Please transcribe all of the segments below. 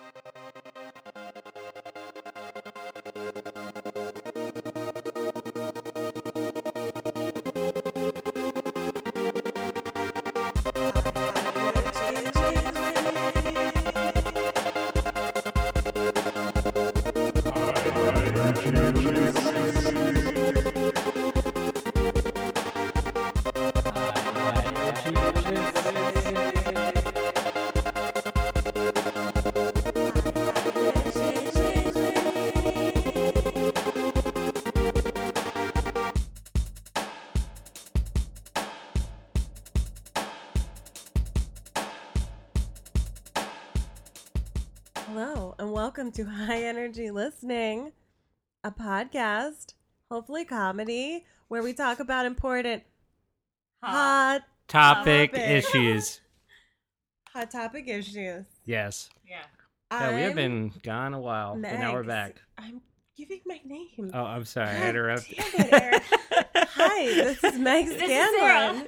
Hello, and welcome to High Energy Listening, a podcast, hopefully comedy, where we talk about important hot topic issues. Hot topic issues. Yes. Yeah. Yeah, we have been gone a while, but now we're back. I'm giving my name. Oh, I'm sorry. I interrupted. Damn it, Eric. Hi, this is Meg Scanlon.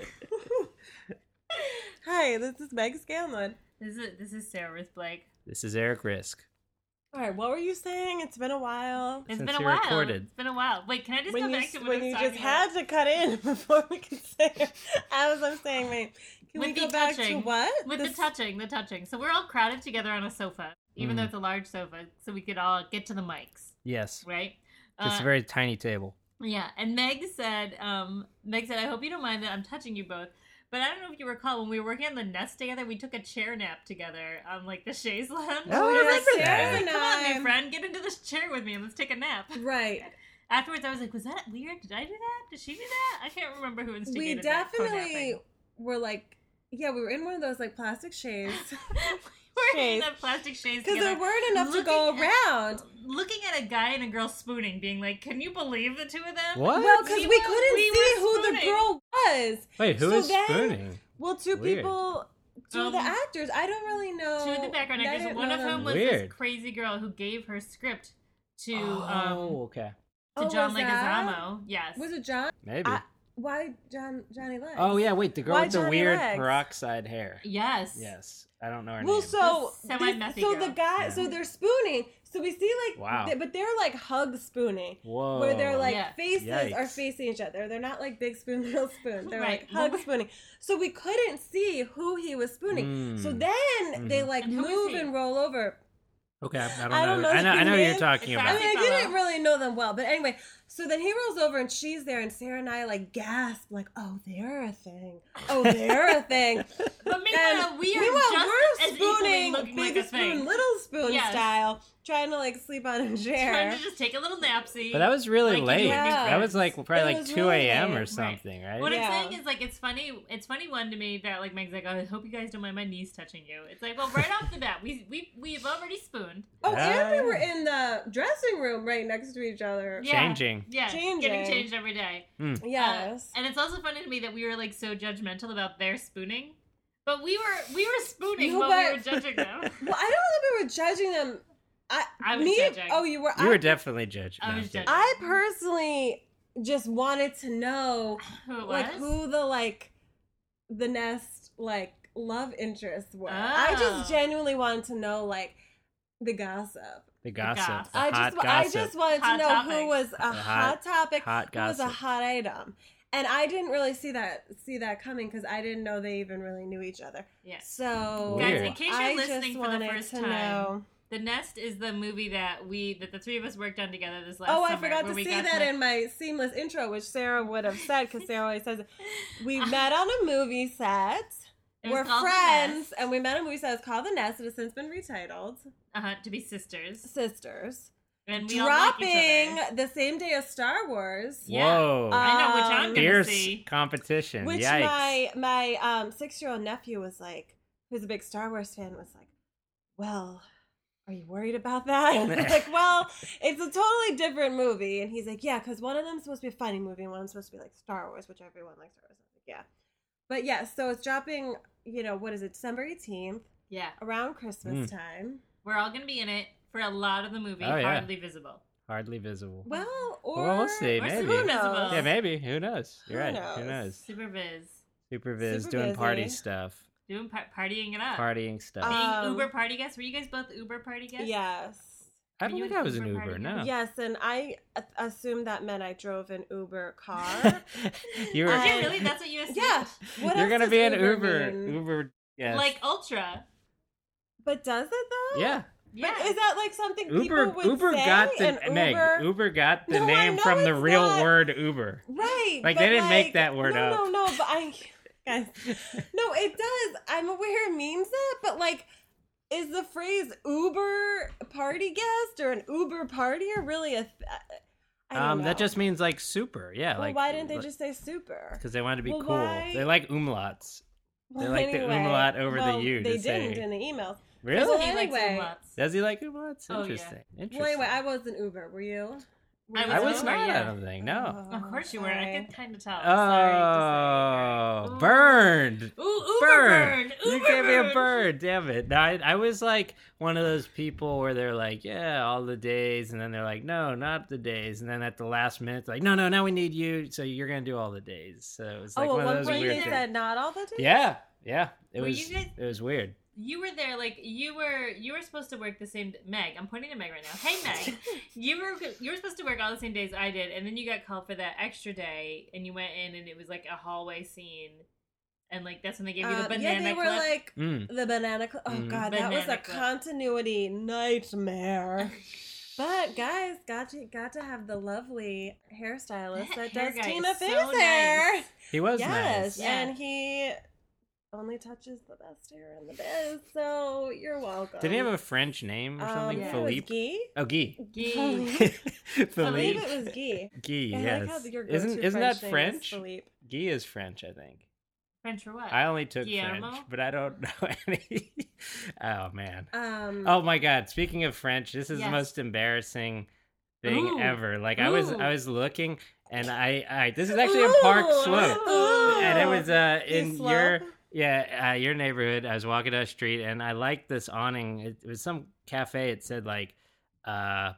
Hi, this is Meg Scanlon. This is Sarah with Blake. This is Eric Risk. All right, what were you saying? It's been a while. It's Since been a you while. recorded. It's been a while. Wait, can I just go back to what I when was you talking just about? had to cut in before we could say it. As I'm saying, wait, can we With go the back to touching. what? With the touching. So we're all crowded together on a sofa, even though it's a large sofa, so we could all get to the mics, Yes. right? It's a very tiny table. Yeah, and Meg said, I hope you don't mind that I'm touching you both. But I don't know if you recall, when we were working on the Nest together, we took a chair nap together on, like, the chaise lounge. Oh, I We were remember like, that. I was like, come on, Time. my friend, get into this chair with me and let's take a nap. Right. Afterwards, I was like, was that weird? Did I do that? Did she do that? I can't remember who We instigated that definitely co-napping. were like, yeah, we were in one of those like plastic shades We're in Shades. a plastic shades because together. there weren't enough to go Looking at- around. Looking at a guy and a girl spooning, being like, can you believe the two of them? What? Well, because We we were- couldn't we see were who the spooning. girl was. Wait, who So is then- spooning? Well, two Weird. people, two of the Um, actors. I don't really know. Two of the background I actors, didn't one know of them. whom was Weird. this crazy girl who gave her script to Oh, okay. John was that? Leguizamo. Yes. Was it John? Maybe. Why Johnny Legs? Oh, yeah, wait, the girl Why with the Johnny weird Legs? peroxide hair. Yes. Yes. I don't know her Well, name. so The semi-methy so girl. the guy, Yeah. so they're spooning. So we see like, Wow. but they're like hug spooning, Whoa. where they're like Yeah. faces are Yikes. facing each other. They're not like big spoon, little spoon. They're Right. like hug spooning. So we couldn't see who he was spooning. So then they like And who was move he? and roll over. Okay, I don't I don't know. know I know his who you're name. talking It's I about. mean, I fellow. didn't really know them well, but anyway. So then he rolls over and she's there, and Sarah and I like gasp, like, "Oh, they're a thing. Oh, they're a thing." But meanwhile, And we are meanwhile, just we're as equally spooning, looking big like a spoon, thing. little spoon Yes. style, trying to like sleep on a chair. Trying to just take a little napsy. But that was really Like you late. do with your That was like friends. probably It like was 2 really a.m. late. or Right. something, right? What Yeah. I'm saying is, like, it's funny one to me that, like, Meg's like, oh, I hope you guys don't mind my knees touching you. It's like, well, right off the bat, we've already spooned. Oh, and we Yeah. were in the dressing room right next to each other. Yeah. Changing. Yeah, Changing. getting changed every day. Yes. And it's also funny to me that we were, like, so judgmental about their spooning. But we were spooning No, while but- we were judging them. Well, I don't know that we were judging them. I was judging. Oh, you were. You were definitely judged. I No, was I'm kidding. judging. I personally just wanted to know Who it was? like who the Nest like love interests were. I Oh. just genuinely wanted to know like the gossip. The gossip. gossip. The I hot just gossip. wanted Hot to know topic. who was a The hot topic, hot who was a gossip. hot item. And I didn't really see that coming because I didn't know they even really knew each other. Yeah. So Guys, in case you're I listening just for the wanted first to time, know. The Nest is the movie that the three of us worked on together this last Oh, summer. I forgot where to we say got that to- in my seamless intro, which Sarah would have said because Sarah always says it. We met on a movie set. It was We're called The friends, Nest. and we met on a movie set. It's called The Nest. It has since been retitled To be sisters. Sisters. And we all like each Dropping other. the same day as Star Wars, Yeah. Whoa. I know which I'm gonna Fierce see. competition. which Yikes. my 6-year-old nephew was like, who's a big Star Wars fan, was like, well, are you worried about that? And I'm like, well, it's a totally different movie. And he's like, yeah, because one of them's supposed to be a funny movie and one of them's supposed to be like Star Wars, which everyone likes Star Wars. I'm like, yeah. But yeah, so it's dropping, what is it, December 18th, Yeah. around Christmas time. We're all going to be in it for a lot of the movie, Oh, yeah. hardly visible. Hardly visible. Well, or Well, we'll see. Or Maybe. super Who knows? visible. Yeah, maybe. Who knows? You're Who right. Who knows? knows? Super Viz. Super Viz Super doing busy. party stuff. Doing partying it up. Partying stuff. Being Uber party guests. Were you guys both Uber party guests? Yes. I don't you think an I was an Uber Uber. party No. guest? Yes, and I assumed that meant I drove an Uber car. You were. Did you really? That's what you assumed? Yeah. What You're else gonna does be an Uber Uber. mean? Uber. Yes. Like Ultra. But does it though? Yeah. Yeah. But is that like something Uber. people would Uber say? got the and Meg. Uber... Uber got the No, I name know from the it's real not. word Uber. Right. Like, but they didn't make that word up. No, but guys, no, it does. I'm aware it means that, but like, is the phrase Uber party guest or an Uber partier really a? I don't know. That just means like super. Yeah. Well, like why didn't they just say super? Because they wanted to be Well, cool. why- They like umlauts. They Well, like the umlaut over the U They to say- didn't in the emails. Really? Well, He likes anyway. umlauts. Does he like umlauts? Oh, yeah. Interesting. Interesting. Well, anyway, I was an Uber. Were you? I was Uber, not. yeah. I don't think. No. Of course you were. I Sorry. could kind of tell. Sorry to Oh, say. burned. Ooh, Uber Burn. burn. You Uber gave me a burn. bird. Damn it. No, I was like one of those people where they're like, yeah, all the days. And then they're like, no, not the days. And then at the last minute, they're like, no, now we need you. So you're going to do all the days. So it was like Oh, one at of one those point weird they things. said not all the days. Yeah. It Were was you guys- it was weird. You were there, like you were supposed to work the same. Meg, I'm pointing to Meg right now. Hey, Meg, you were supposed to work all the same days I did, and then you got called for that extra day, and you went in, and it was like a hallway scene, and like that's when they gave you the banana yeah, they were clip. like Mm. the banana clip. Oh Mm. god, that was a Banana clip. continuity nightmare. But guys, got to have the lovely hairstylist that Hair does guy Tina is Fey's so hair. nice. He was Yes, nice. Yeah. and he only touches the best hair in the biz. So you're welcome. Did he have a French name or something? yeah. It was Philippe? Guy. Oh, Guy. Gee. I believe Philippe. it was Guy. Guy, I yes. like how your Isn't go-to that name is French? Philippe. Guy is French, I think. French for what? I only took Guillermo? French, but I don't know any. Oh man. Oh my god. Speaking of French, this is the Yes. most embarrassing thing Ooh. ever. Like Ooh. I was looking and I this is actually in Park Slope. Ooh. And it was in Slope? your neighborhood. I was walking down the street and I liked this awning. It was some cafe. It said like a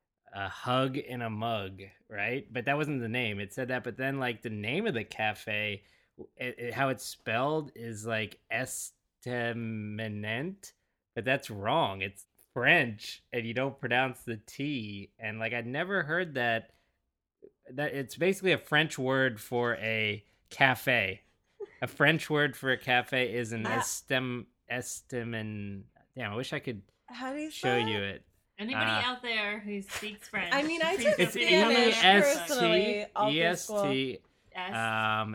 hug in a mug, right? But that wasn't the name. It said that, but then like the name of the cafe, how it's spelled is like Esteminent, but that's wrong. It's French, and you don't pronounce the T. And like I'd never heard that it's basically a French word for a cafe. A French word for a cafe is an estemin. Damn, I wish I could How do you show spell you it? it. Anybody out there who speaks French? I mean, I please took feel It's free to Spanish let me know. personally all through school. EST S-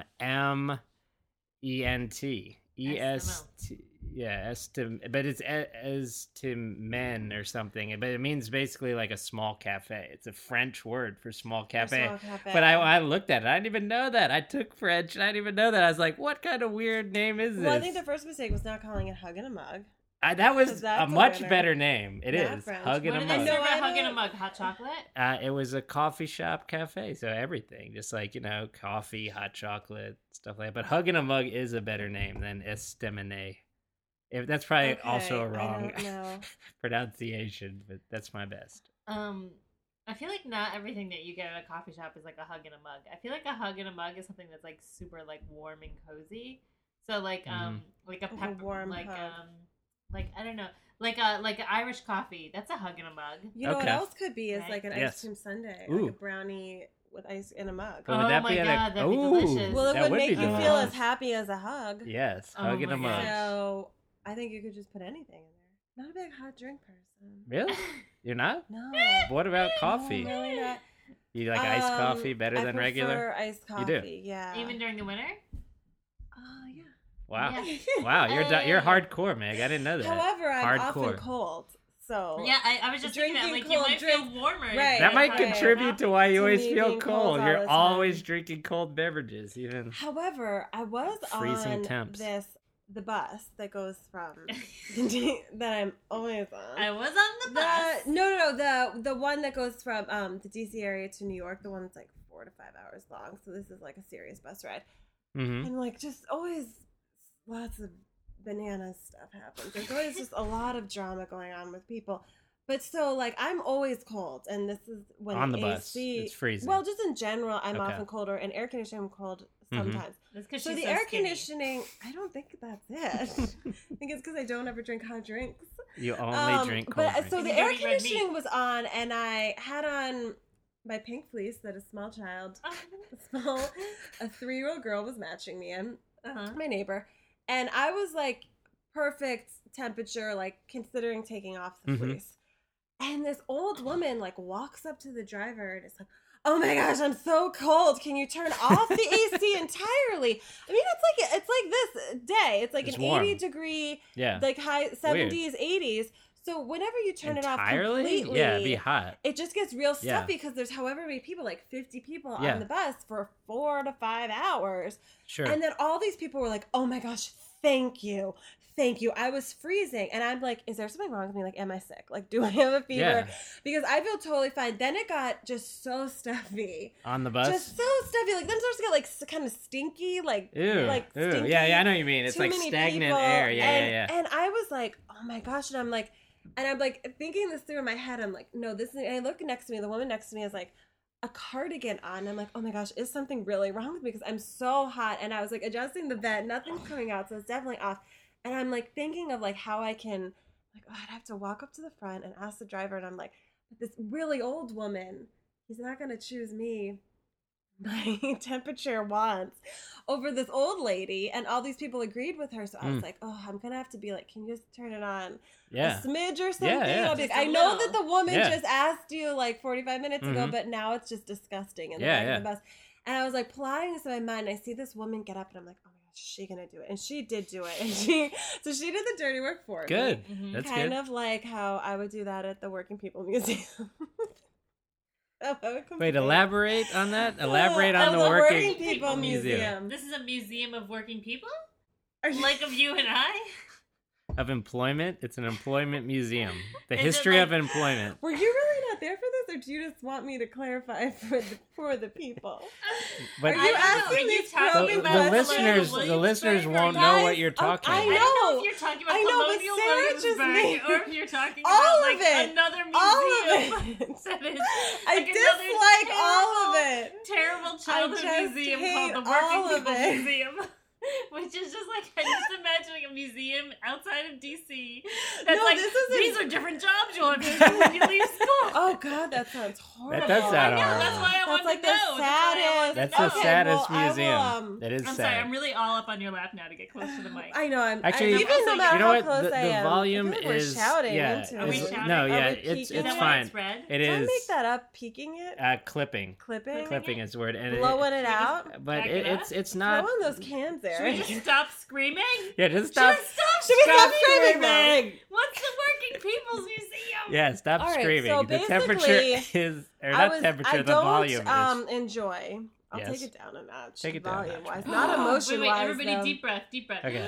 MENT. EST. Yeah, but it's as to men or something. But it means basically like a small cafe. It's a French word for small cafe. Small cafe. But I looked at it. I didn't even know that. I took French and I didn't even know that. I was like, what kind of weird name is this? Well, I think the first mistake was not calling it Hug in a Mug. That was 'Cause that's a a much winner. better name. It Not is. French. Hug in What a did they mug. No, serve I at Hug in a don't- Mug? Hot chocolate? It was a coffee shop cafe, so everything, just like coffee, hot chocolate, stuff like that. But Hug in a Mug is a better name than Estemene. If that's probably Okay, also a I wrong don't know. pronunciation, but that's my best. I feel like not everything that you get at a coffee shop is like a hug in a mug. I feel like a hug in a mug is something that's like super like warm and cozy. So like like a Like a pepper warm like hug. like I don't know like an Irish coffee. That's a hug in a mug. You know what Okay. else could be is Right. like an Yes. ice cream sundae, Ooh. like a brownie with ice in a mug. But would Oh that my be at God, a... that'd be Ooh, delicious. Well, it that would would make be you feel delicious. as happy as a hug. Yes, Oh Hug in my a Mug. gosh. So I think you could just put anything in there. Not a big hot drink person. Really? You're not? No. What about coffee? No, really not. You like iced coffee better than regular? I prefer iced You do? coffee. Yeah. Even during the winter? Yeah. Wow. Yeah. Wow, you're hardcore, Meg. I didn't know that. However, I'm often Hardcore. cold, so Yeah, I was just thinking that Drinking like you cold might drink- feel warmer. if Right. you That might had contribute to why you To always me feel being cold. cold all You're the always time. drinking cold beverages, even. However, I was Freezing on temps. the bus that goes from that I'm always on. I was on the bus. The one that goes from the DC area to New York, the one that's like 4 to 5 hours long. So this is like a serious bus ride, Mm-hmm. and like just always lots of banana stuff happens. There's always just a lot of drama going on with people. But so like I'm always cold, and this is when On the AC, bus, it's freezing. Well, just in general, I'm Okay. often colder, and air conditioning I'm cold. sometimes. That's because So she's the so air skinny. conditioning, I don't think that's it. I think it's because I don't ever drink hot drinks. You only drink cold drinks. So And the you air don't eat red meat. conditioning was on, and I had on my pink fleece that a small child, a 3-year-old girl was matching me in, Uh-huh. my neighbor, and I was like perfect temperature, like considering taking off the Mhm. fleece. And this old woman like walks up to the driver and is like, "Oh my gosh, I'm so cold. Can you turn off the AC entirely?" I mean, it's like this day. It's like It's an warm. 80-degree, Yeah. like high 70s, 80s. So whenever you turn it off Entirely? completely, Yeah, it'd be hot. it just gets real Yeah. stuffy because there's however many people, like 50 people Yeah. on the bus for 4 to 5 hours. Sure. And then all these people were like, "Oh my gosh, thank you. Thank you." I was freezing. And I'm like, is there something wrong with me? Like, am I sick? Like, do I have a fever? Yeah. Because I feel totally fine. Then it got just so stuffy. On the bus? Just so stuffy. Like, then it starts to get like kind of stinky. Like, Ew. like Ew. stinky. Yeah, I know what you mean. It's Too like many stagnant people. air. Yeah, and, yeah. And I was like, oh my gosh. And I'm like thinking this through in my head. I'm like, no, this is, and I look next to me. The woman next to me is like, a cardigan on. And I'm like, oh my gosh, is something really wrong with me? Because I'm so hot. And I was like adjusting the vent. Nothing's coming out. So it's definitely off. And I'm like thinking of like how I can, like, oh, I'd have to walk up to the front and ask the driver. And I'm like, but this really old woman, he's not going to choose me. My temperature wants over this old lady, and all these people agreed with her. So I was like, oh, I'm gonna have to be like, can you just turn it on Yeah. a smidge or something? yeah. I'll be like, Just a I know little. that the woman Yeah. just asked you like 45 minutes ago, Mhm. but now it's just disgusting in the Yeah, back yeah. of the bus. And I was like plotting this in my mind. And I see this woman get up, and I'm like, oh my gosh, is she gonna do it? And she did do it. And she did the dirty work for me. Good. Mhm. That's kind good. of like how I would do that at the Working People Museum. I would Wait, complain. elaborate on that? Elaborate At on the Working People Museum. This is a museum of working people? Are you- Like of you and I? of employment. It's an employment museum. The Is it history like- of employment. Were you really not there for this, or do you just want me to clarify for the people? But Are I you don't know. asking Are you these talking probing about the questions? listeners, the Williamsburg listeners or won't know Guys, what you're talking I about. know. I don't know if you're talking about I know, but Colonial Sarah just Williamsburg made- or if you're talking All about of like it. another museum. All of it. That is I like dislike all of it. Terrible childhood just museum hate called the all Working of People it. Museum. Which is just like, I'm just imagining a museum outside of DC. That's No, like, this isn't- these are different jobs you'll have to do when you leave school. Oh God, that sounds horrible. does sound I know, horrible. that's why I That's wanted like to know. the That's why I wanted saddest. to That's know. the saddest well, I will, museum. That is I'm sad. sorry, I'm really all up on your lap now to get close to the mic. I know. Actually, even no matter you know how what? close The I am, volume I feel like we're is shouting yeah. into Are we it's- shouting? No, Are yeah, we it's peeking it's Is that it? why fine. it's red? It Can I is make that up? Peeking it, clipping. clipping, Clipping is the word, and blowing it Should we just- out, but Back it up? it's not. throwing those cans there. Should we just stop screaming? Yeah, just stop. Should we stop screaming, Meg? What's the Working People's Museum? Yeah, stop All right, screaming. so The temperature basically, is, or I not temperature, I the don't volume is. enjoy. I'll Yes. take it down a notch. Take it down a volume notch. wise, not emotion Wait, wise. everybody, though. deep breath, deep breath. Okay.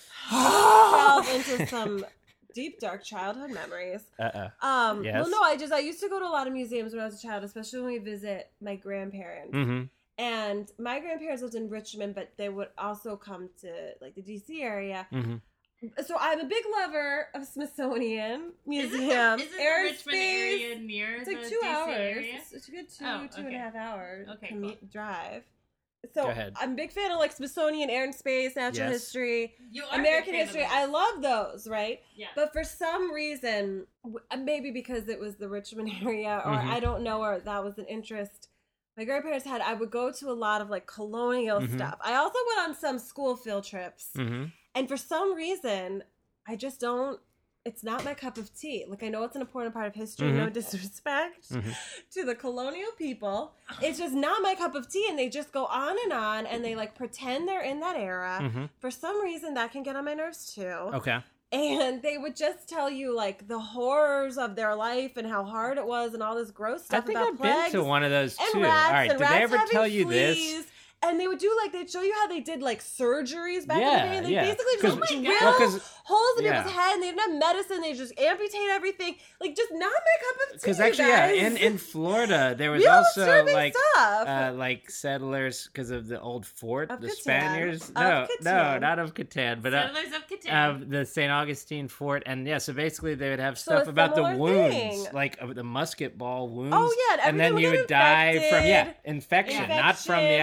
Delve into some deep dark childhood memories. Yes. Well, no, I used to go to a lot of museums when I was a child, especially when we visit my grandparents. Mm-hmm. And my grandparents lived in Richmond, but they would also come to like the DC area. Mm-hmm. So I'm a big lover of Smithsonian Museum. Isn't the Richmond area near It's like the 2 DC hours. area? It's a good Oh, two and a half hour Okay, commute drive. So Go ahead. I'm a big fan of like Smithsonian, Air and Space, Natural Yes. History, You are a American big fan history. of I those. love those, right? Yeah. But for some reason, maybe because it was the Richmond area, or Mhm. I don't know, or that was an interest my grandparents had, I would go to a lot of like colonial Mhm. stuff. I also went on some school field trips. Mm-hmm. And for some reason, I just don't, it's not my cup of tea. Like, I know it's an important part of history, no disrespect Mhm. to the colonial people. It's just not my cup of tea. And they just go on, and they like pretend they're in that era. Mm-hmm. For some reason, that can get on my nerves too. Okay. And they would just tell you like the horrors of their life and how hard it was and all this gross I stuff think about I've plagues been to one of those and too. rats All right, and did rats they ever having tell you this? fleas. And they would do like, they'd show you how they did like surgeries back in the day. And they Yeah, basically 'Cause- just drill well, 'cause- holes in yeah. people's head, and they didn't have medicine. They just amputate everything. Like, just not my cup of tea. Because you actually, yeah, guys. in Florida, there was Real also disturbing like stuff. like settlers because of the old fort, Of the Catan. Spaniards. Of No, Catan. not of Catan, but Settlers of Catan. the St. Augustine fort, and yeah, so basically they would have So stuff a about the similar wounds, thing. like of the musket ball wounds. Oh, yeah, and and then everything you would would get die from infected. infection, not from the actual or they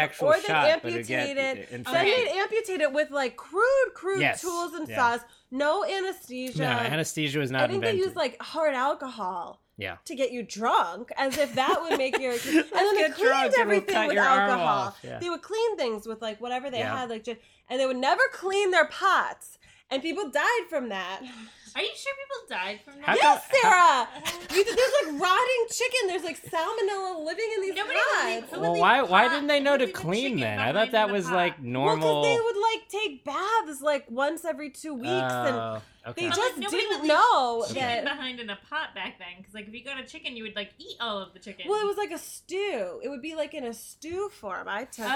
shot, but it'd amputate get it. Then infected. they'd amputate it with like crude Yes. tools and Yeah. saws. No anesthesia. No, anesthesia was not I think invented. they use like hard alcohol Yeah. to get you drunk, as if that would make your. And then they get drunk cleaned and we'll everything cut with your arm alcohol. off. Yeah. They would clean things with like whatever they Yeah. had, like, and they would never clean their pots, and people died from that. Are you sure people died from that? How Yes, come- Sarah. There's like rotting chicken. There's like salmonella living in these Nobody would leave- pots. who would Well, leave why pot- didn't they know who to would leave a clean chicken then? I behind thought that in a was pot? like Well, normal. because they would like take baths like once every 2 weeks, and Oh, okay. they But, just nobody didn't would leave know chicken that. behind in a pot back then, because like if you got a chicken, you would like eat all of the chicken. Well, it was like a stew. It would be like in a stew form. I took it.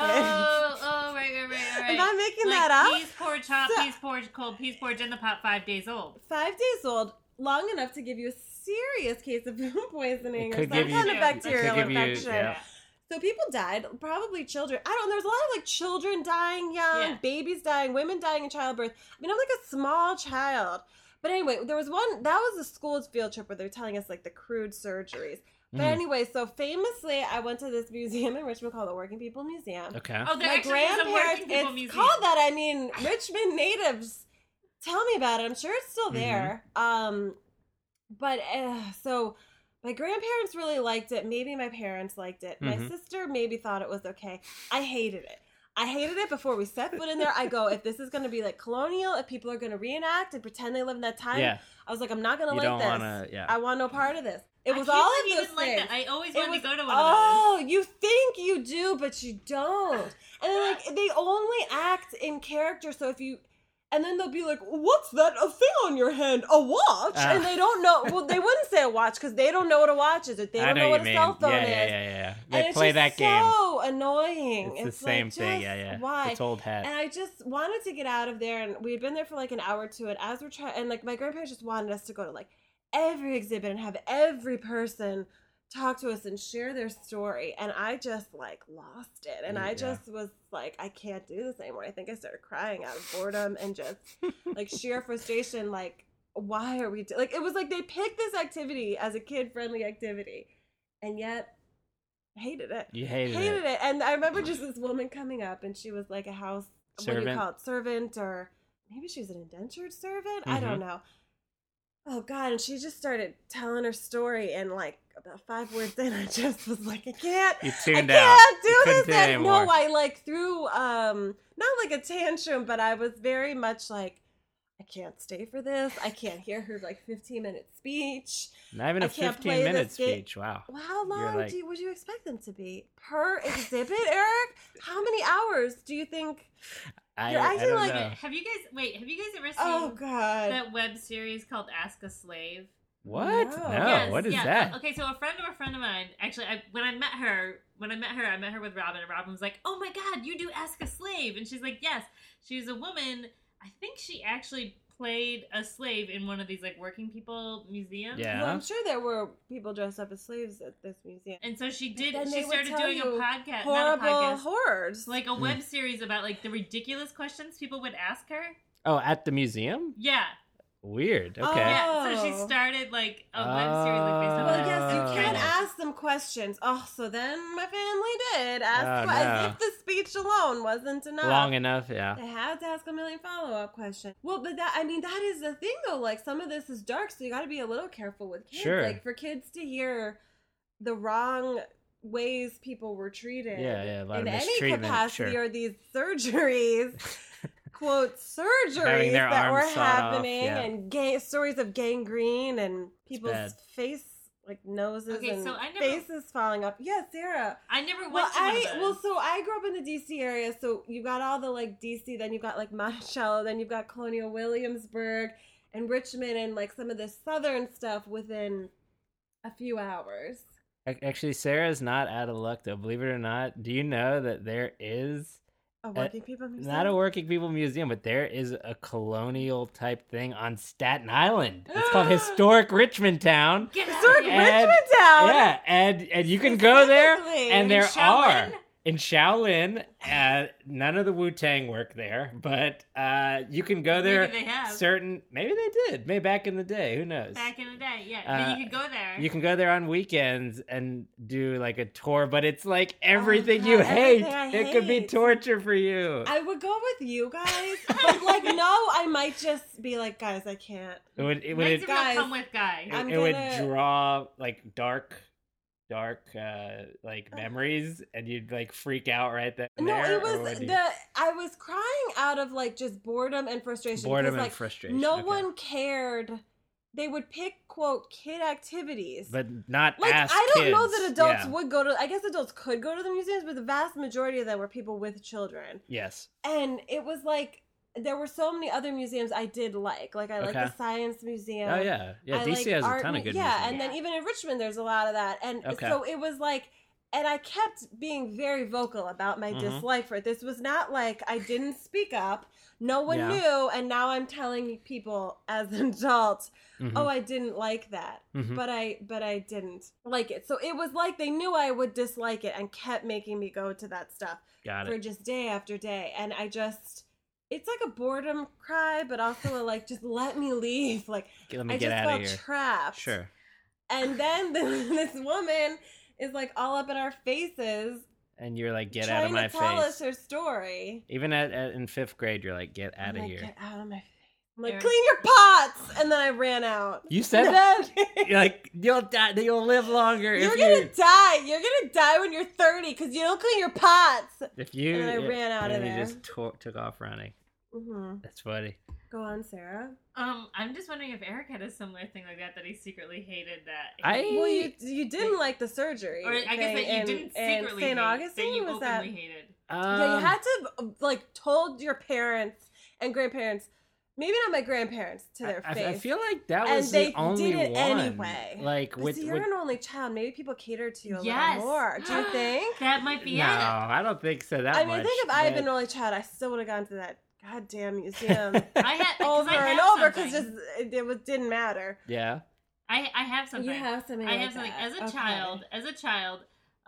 Right. Am I making Like that up? peas, porridge hot, So- peas, porridge cold, peas, porridge in the pot, 5 days old. 5 days old, long enough to give you a serious case of food poisoning It or could some give you- kind of it could bacterial give you- infection. yeah. So people died, probably children. I don't know. There's a lot of like children dying young, Yeah. babies dying, women dying in childbirth. I mean, I'm like a small child. But anyway, there was one, that was a school's field trip where they were telling us like the crude surgeries. But Mhm. anyway, so famously, I went to this museum in Richmond called the Working People Museum. Okay. Oh, there My actually is a grandparents, working people it's museum. called that. I mean, Richmond natives tell me about it. I'm sure it's still Mhm. there. But so my grandparents really liked it. Maybe my parents liked it. My Mhm. sister maybe thought it was okay. I hated it. I hated it before we set foot in there. I go, if this is going to be like colonial, if people are going to reenact and pretend they live in that time, Yeah. I was like, I'm not going to You like don't this. wanna- yeah. I want no part of this. It was I can't all believe of you those didn't like things. that. I always It wanted was- to go to one of Oh, you think you do, but you don't. And then, like, they only act in character. So if you, and then they'll be like, "What's that? A thing on your hand? A watch?" And they don't know. Well, they wouldn't say a watch because they don't know what a watch is. Or they I don't know know what what you a cell mean. phone Yeah, is. yeah. They And it's play just that game. so annoying. It's the same like, thing. just Yeah. Why? It's old hat. And I just wanted to get out of there, and we had been there for like an hour or two. And as we're trying, and like my grandparents just wanted us to go to like every exhibit and have every person talk to us and share their story. And I just like lost it, and I Yeah. just was like, I can't do this anymore. I think I started crying out of boredom and just like sheer frustration. Like, why are we like? It was like they picked this activity as a kid-friendly activity, and yet I hated it. You hated Hated it. And I remember just this woman coming up, and she was like a house, what do you Servant? call it, servant, or maybe she was an indentured servant. I don't know. Oh God! And she just started telling her story, and like about 5 words in, I just was like, I can't. You I tuned can't out. do You couldn't this do it anymore. No, I like threw not like a tantrum, but I was very much like, I can't stay for this. I can't hear her like 15-minute speech. Not even I a can't play 15-minute this game. speech. Wow. Well, how You're long like- would you expect them to be per exhibit, Eric? How many hours do you think? I You're acting don't like- know. Have you guys ever seen Oh God! that web series called Ask a Slave? What? No. No. Yes, What is yeah. that? Okay, so a friend of mine, actually, when I met her, I met her with Robin, and Robin was like, "Oh my God, you do Ask a Slave," and she's like, "Yes." She was a woman. I think she actually played a slave in one of these like working people museums. Yeah. Well, I'm sure there were people dressed up as slaves at this museum. And so she did. Then She they would started tell doing a you podcast, not a Horrible podcast, horrors. like a web series about like the ridiculous questions people would ask her. Oh, at the museum? Yeah. Weird. Okay. Oh. Yeah, so she started like a web series like based on Well, that. yes, you Oh. can ask them questions. Oh, so then my family did ask Oh, as no. if the speech alone wasn't enough. Long enough, yeah. They had to ask a million follow-up questions. Well, but that is the thing though. Like some of this is dark, so you got to be a little careful with kids. Sure. Like for kids to hear the wrong ways people were treated. Yeah, a lot in of any mistreatment, capacity, sure. or these surgeries. Quote Having surgeries their that were arms sawed off, happening, yeah. and stories of gangrene and people's bad. face, like noses Okay, and so I never- faces falling up. Yeah, Sarah. I never went Well, to one of those. so I grew up in the DC area, so you got all the like DC, then you've got like Monticello, then you've got Colonial Williamsburg and Richmond, and like some of the southern stuff within a few hours. Actually, Sarah's not out of luck, though. Believe it or not, do you know that there is A working people museum. not a working people museum, but there is a colonial type thing on Staten Island. It's called Historic Richmond Town. Get out Historic of here. And- Richmond Town. Yeah, and you can go there, Specifically. and there In Shaolin? are. in Shaolin, none of the Wu-Tang work there, but you can go there. Maybe they have. Maybe they did. Maybe back in the day. Who knows? Back in the day, yeah. But you could go there. You can go there on weekends and do like a tour, but it's like everything God, you hate. everything I It could be hate. torture for you. I would go with you guys, but like, no, I might just be like, guys, I can't. It would Maximum Guys, come with guy. I'm it would gonna- draw like dark like memories, and you'd like freak out right then and No, there. it or was would you- I was crying out of like just boredom and frustration. boredom because, and like, frustration. No okay. one cared. They would pick quote kid activities. but not like ask I don't know kids. that adults Yeah. would go to. I guess adults could go to the museums, but the vast majority of them were people with children. Yes. And it was like there were so many other museums I did like. Like I like Okay. the Science Museum. Oh yeah. Yeah. I DC like has a art ton of mu- good yeah, museums. and then even in Richmond, there's a lot of that. And Okay. so it was like, and I kept being very vocal about my Mhm. dislike for it. This was not like I didn't speak up. No one Yeah. knew, and now I'm telling people as an adult, Mhm. oh, I didn't like that, Mhm. but I didn't like it. So it was like they knew I would dislike it and kept making me go to that stuff Got for it. just day after day, and I just. It's like a boredom cry, but also a like, just let me leave. Like, Let me I get just out felt of here. trapped. Sure. And then this woman is like all up in our faces, And you're like, get out of trying my to tell us face. her story. Even in 5th grade, you're like, get out I'm of like, here. get out of my face. I'm like, Eric- clean your pots, and then I ran out. You said that? You're like, you'll die. You'll live longer You're if gonna you. die. You're gonna die when you're 30 because you don't clean your pots. If you. And then I ran out and of then there. You just took off running. Mm-hmm. That's funny. Go on, Sarah. I'm just wondering if Eric had a similar thing like that he secretly hated that. I- Well, you didn't like the surgery, Or I guess thing that you in- didn't in secretly St. hate, Augustine. that you was openly that? hated. Yeah, you had to like told your parents and grandparents, maybe not my grandparents to their face. I feel like that And was they the only did it one. anyway. Like But with, see, you're an only child. Maybe people cater to you a Yes. little more. Do you think? That might be no, it. I don't think so. That I mean, much. I think if I had but- been an only child, I still would have gone to that goddamn museum I had 'cause over I have and over because something. didn't matter. yeah. I have something. You have something. I like have something. that. As a Okay. child,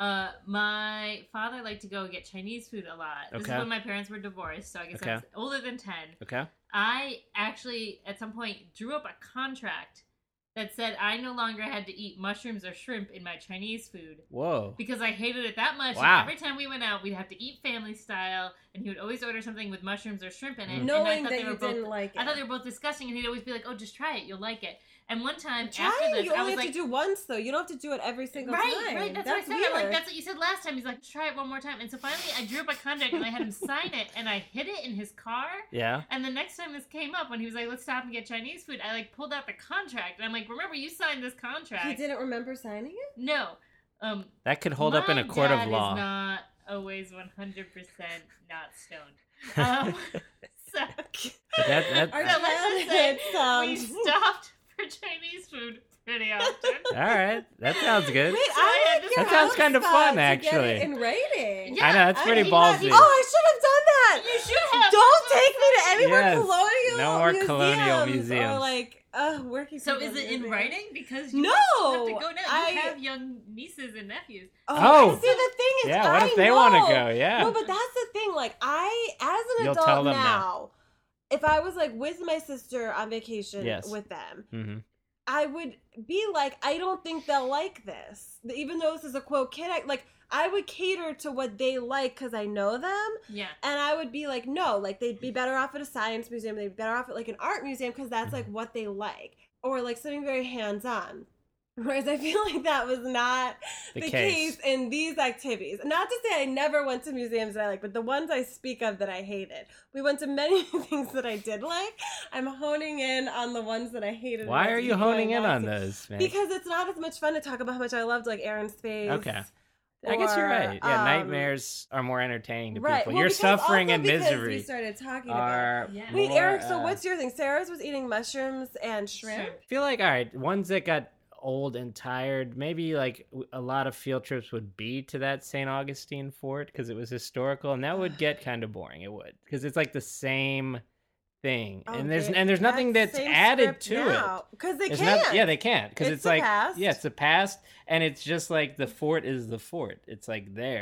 my father liked to go get Chinese food a lot. This Okay. is when my parents were divorced, so I guess Okay. I was older than 10. Okay. I actually, at some point, drew up a contract that said I no longer had to eat mushrooms or shrimp in my Chinese food Whoa. because I hated it that much. Wow. And every time we went out, we'd have to eat family style, and he would always order something with mushrooms or shrimp in it. And I Knowing thought that they were you both, didn't like it. I thought they were both disgusting, and he'd always be like, "Oh, just try it, you'll like it." And one time after Trying, this, you I only was have like, to do once though. You don't have to do it every single right, time. right. That's, That's what I said. I'm like, weird. that's what you said last time. He's like, try it one more time. And so finally, I drew up a contract and I had him sign it, and I hid it in his car. Yeah. And the next time this came up, when he was like, "Let's stop and get Chinese food," I like pulled out the contract, and I'm like, "Remember, you signed this contract." He didn't remember signing it. No. That could hold up in a my court of dad law. Is not always 100% not stoned. So, That- Our so let's just say childhood we sounds. stopped for Chinese food pretty often. all right. That sounds good. Wait, So I I like had your to- That sounds house kinda spot fun, to get it actually. in writing. Yeah, I know that's I pretty mean, ballsy. Oh, I should have done that. You should have. Don't take me to any more Yes. colonial No more museums colonial or museums. like working. So people is it in museums. writing? Because you No, have to go now. I- You have young nieces and nephews. Oh. see, the thing is, Yeah. What I if they know. want to go? Yeah. No, but that's the thing. Like, I, as an You'll tell adult them now, if I was like with my sister on vacation Yes. with them, Mm-hmm. I would be like, I don't think they'll like this. Even though this is a quote kid act, like I would cater to what they like because I know them, Yeah. and I would be like, no, like they'd be better off at a science museum. They'd be better off at like an art museum because that's like what they like, or like something very hands on. Whereas I feel like that was not The the case. case in these activities. Not to say I never went to museums that I like, but the ones I speak of that I hated. We went to many things that I did like. I'm honing in on the ones that I hated. Why and are you going honing in back on to. those, man? Because it's not as much fun to talk about how much I loved like Aaron's Space. Okay. I guess you're or, right. Yeah, um, nightmares are more entertaining to Right. people. Well, Your because suffering also and because misery we started talking about. are Yeah. Wait, more, Eric. So what's your thing? Sarah's was eating mushrooms and shrimp. Shrimp. I feel like, all right, ones that got old and tired, maybe like a lot of field trips would be to that St. Augustine fort because it was historical, and that would get kind of boring. It would, because it's like the same thing, and there's nothing that's added to it. Because they It's can't. not, yeah, they can't, because It's it's the like past. yeah, it's the past, and it's just like the fort is the fort. It's like there,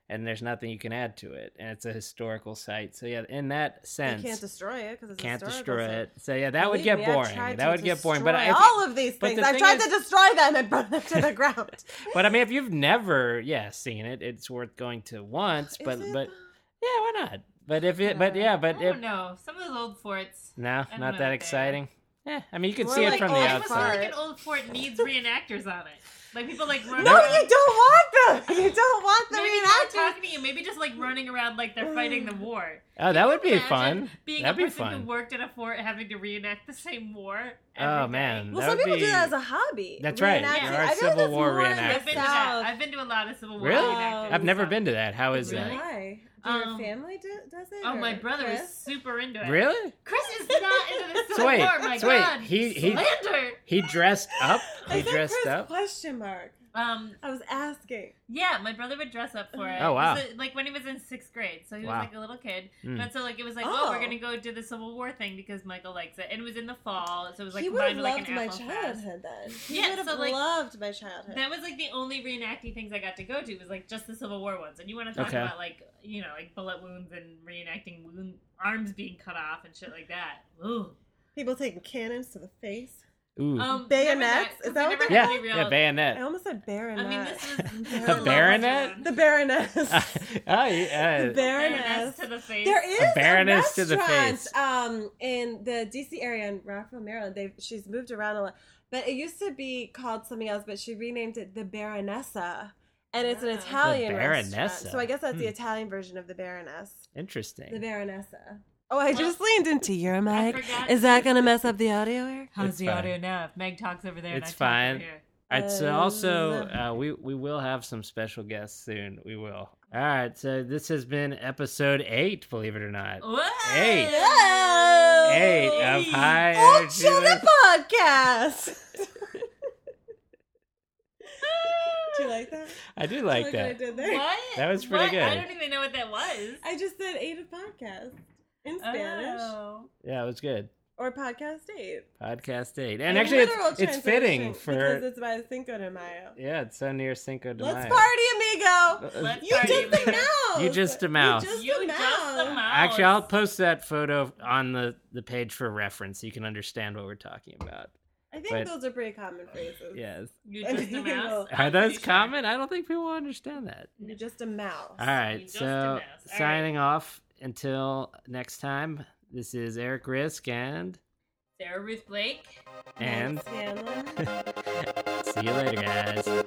and there's nothing you can add to it, and it's a historical site. So yeah, in that sense, You can't destroy it because it's can't a historical destroy site. it. So yeah, that would Believe get me, I boring. tried That to would get boring. But destroy if, all of these but things. the I thing tried is- to destroy them and burn them to the ground. but I mean, if you've never seen it, it's worth going to once. But Is it, but though? yeah, why not? But if it, but yeah, I but if don't know. Some of those old forts. no, don't not know that if they exciting. Yeah, I mean, you can More see it like from the old I almost feel outside. like an old fort needs reenactors on it. Like people like running No, around. you don't want them. You don't want the Maybe not reenactors. talking to you. Maybe just like running around like they're fighting the war. Oh, that would be Imagine fun. Being That'd a be person who fun. worked in a fort having to reenact the same war. Oh, every day. man. Well, That some would people do be- that as a hobby. That's right. Reenacting. There are I feel Civil like that's War more in the reenactors. I've been to that. South. I've been to a lot of Civil War Really? reenactors. I've never and been to that. How is Really? that? Why? Do your Um, family does it? Oh, my or brother is Chris? super into it. Really? Chris is not into the Civil So wait, War. My so wait, God, he- slander. He dressed up. I He said dressed Chris, up. question mark. I was asking. Yeah, my brother would dress up for it. Oh, wow. So, like when he was in 6th grade, so he Wow. was like a little kid. Mm. And so like it was like, Oh. we're gonna go do the Civil War thing because Michael likes it, and it was in the fall, so it was like He would have combined with like loved an my apple fest. childhood then. He Yeah, would have so, like, loved my childhood. That was like the only reenacting things I got to go to was like just the Civil War ones. And you want to talk Okay. about like like bullet wounds and reenacting arms being cut off and shit like that. Ooh. People taking cannons to the face. Ooh. Bayonets? Never Is that what never they're had yeah, any real- yeah, I bayonet. almost said baronet. I mean, this is A baronet? The baroness. Oh, yeah. The Baroness baroness. to the face. There is baroness a to the restaurant, face. in the DC area in Rockville, Maryland. She's moved around a lot, but it used to be called something else. But she renamed it the Baronessa, and it's an Ah. Italian The restaurant. Baronessa. So I guess that's the Hmm. Italian version of the Baroness. Interesting. The Baronessa. Oh, I Well, just leaned into your I mic. forgot. Is that gonna mess up the audio, Eric? How's It's the fine. audio now? If Meg talks over there, It's and I fine. talk over here. All right, so also we will have some special guests soon. We will. All right, so this has been episode 8, believe it or not. Whoa! 8. Whoa! 8 of High Oh, Energy. chill the podcast. Do you like that? I do like Look what I that. did there. What? That was pretty What? good. I don't even know what that was. I just said 8 of podcast in Spanish Oh. Yeah, it was good. or podcast 8. Podcast 8. A And actually, literal it's fitting translation, for. because it's by Cinco de Mayo. Yeah, it's so near Cinco de Mayo. Let's party, amigo. Let's You party, just a amigo. mouse. You just a mouse. You just You a just mouse. a mouse. Actually, I'll post that photo on the page for reference so you can understand what we're talking about. I think But- those are pretty common phrases. Yes. You I just a mean, mouse. well, Are I'm those pretty sure. common? I don't think people will understand that. You're just a mouse. All right, just a so mouse. All signing off until next time. This is Eric Risk and Sarah Ruth Blake. and Scanlon. see you later, guys.